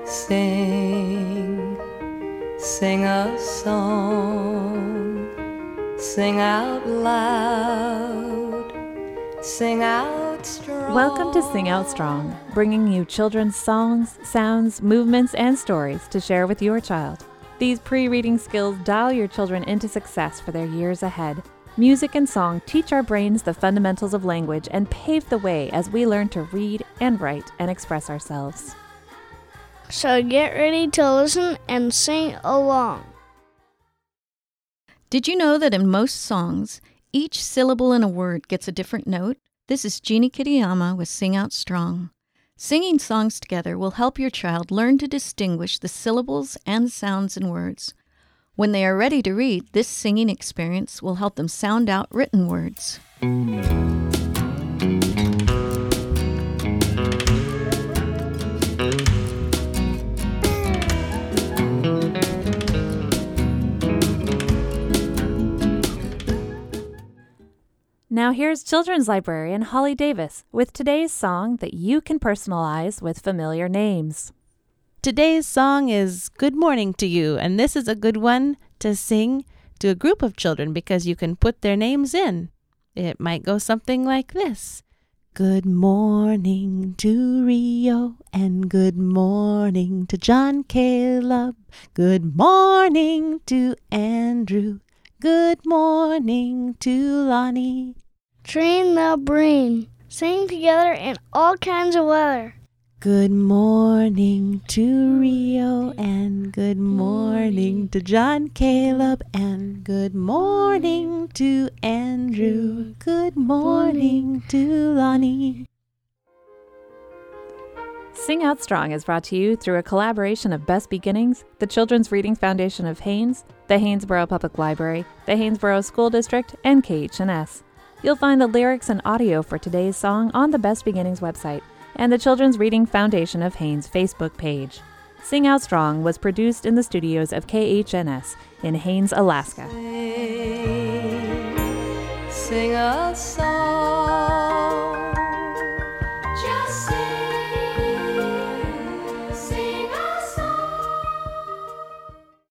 Sing, sing a song, sing out loud, sing out strong. Welcome to Sing Out Strong, bringing you children's songs, sounds, movements, and stories to share with your child. These pre-reading skills dial your children into success for their years ahead. Music and song teach our brains the fundamentals of language and pave the way as we learn to read and write and express ourselves. So get ready to listen and sing along. Did you know that in most songs, each syllable in a word gets a different note? This is Jeannie Kitayama with Sing Out Strong. Singing songs together will help your child learn to distinguish the syllables and sounds in words. When they are ready to read, this singing experience will help them sound out written words. Now here's children's librarian Holly Davis with today's song that you can personalize with familiar names. Today's song is Good Morning to You, and this is a good one to sing to a group of children because you can put their names in. It might go something like this. Good morning to Rio, and good morning to John Caleb. Good morning to Andrew. Good morning to Lonnie. Train the brain. Sing together in all kinds of weather. Good morning to Rio, and good morning to John Caleb, and good morning to Andrew. Good morning to Lonnie. Sing Out Strong is brought to you through a collaboration of Best Beginnings, the Children's Reading Foundation of Haines, the Haynesboro Public Library, the Haynesboro School District, and KHNS. You'll find the lyrics and audio for today's song on the Best Beginnings website and the Children's Reading Foundation of Haines Facebook page. Sing Out Strong was produced in the studios of KHNS in Haines, Alaska. Sing a song.